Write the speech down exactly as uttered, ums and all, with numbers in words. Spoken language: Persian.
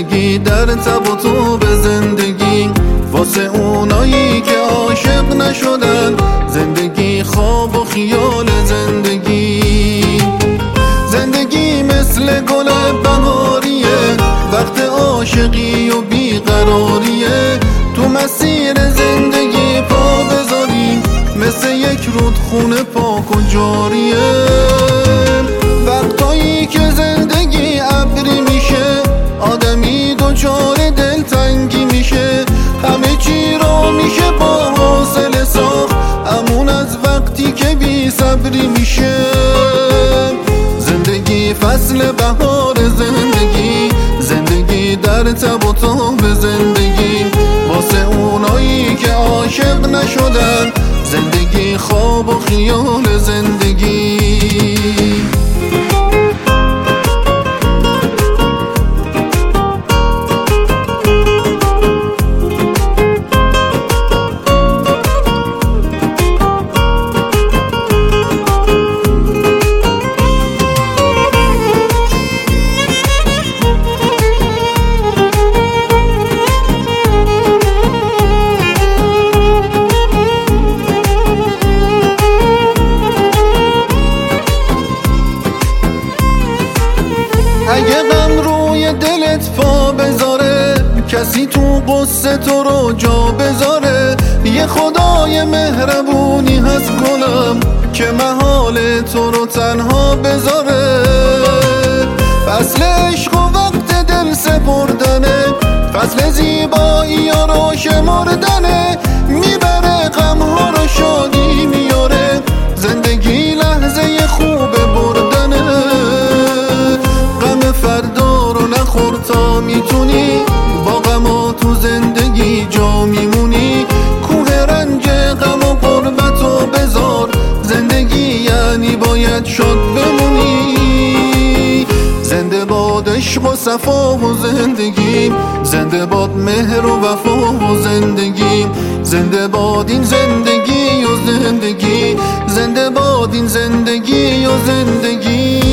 زندگی در تب و تو به زندگی واسه اونایی که عاشق نشدن، زندگی خواب و خیال زندگی. زندگی مثل گل بهاریه، وقت عاشقی و بیقراریه. تو مسیر زندگی پا بذاری مثل یک رودخونه پاک و جاریه. وقتایی که زندگی ابری میشه، آدمی دچار دلتنگی میشه. همه چی رو میشه با حوصله ساخت، امون از وقتی که بی صبری میشه. زندگی فصل بهار زندگی، زندگی در تب و تاب زندگی واسه اونایی که عاشق نشدن، زندگی خواب و خیال زندگی. اگه غم روی دلت پا بذاره، کسی تو قصه تو رو جا بذاره. یه خدای مهربونی هست گلم که محال تو رو تنها بذاره. فصل عشق و وقت دل سپردنه، فصل زیبایی ها رو شمردنه. میبره غم ها رو شادی میاره، زندگی لحظه خوب بردنه. غم فردا رو نخور تا میتونی، با غما تو زندگی جا میمونی. کوه رنج غم و غربت و بذار، زندگی یعنی باید شاد بمونی. زنده باد عشق و صفا و زندگی، زنده باد مهر و وفا و زندگی. زنده باد این زندگی و زندگی، زنده باد این زندگی و زندگی.